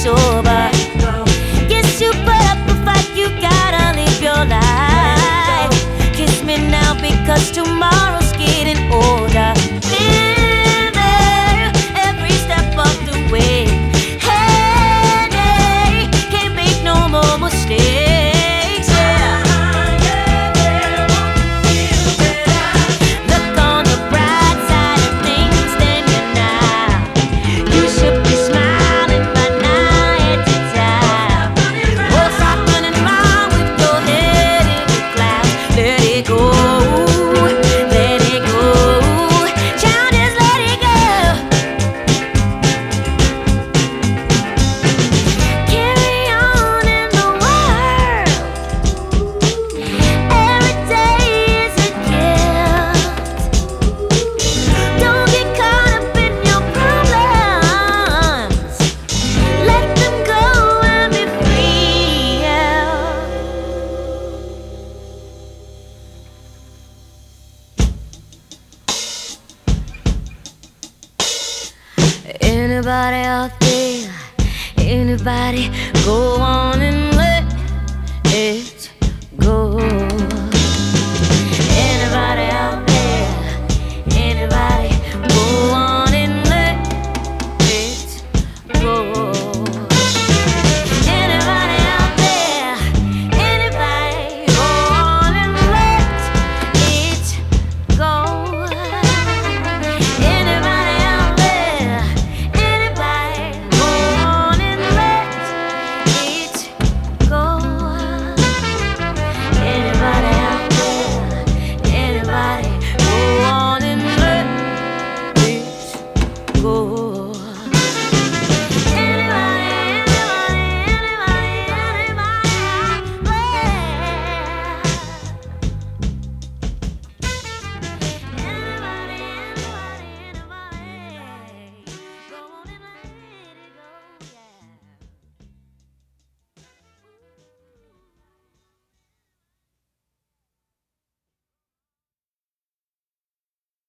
sober. Yes, you put up a fight, you gotta live your life. Kiss me now because tomorrow's getting older. Been there every step of the way. Hey, hey, can't make no more mistakes. Yeah. Look on the bright side of things, then you know you should be smiling by now at the time. Oh, stop running around with your head in the clouds. Let it go, let it go, child, just let it go. Carry on in the world. Every day is a gift. Don't get caught up in your problems. Let them go and be free. Anybody out there? Anybody? Go on and let it go.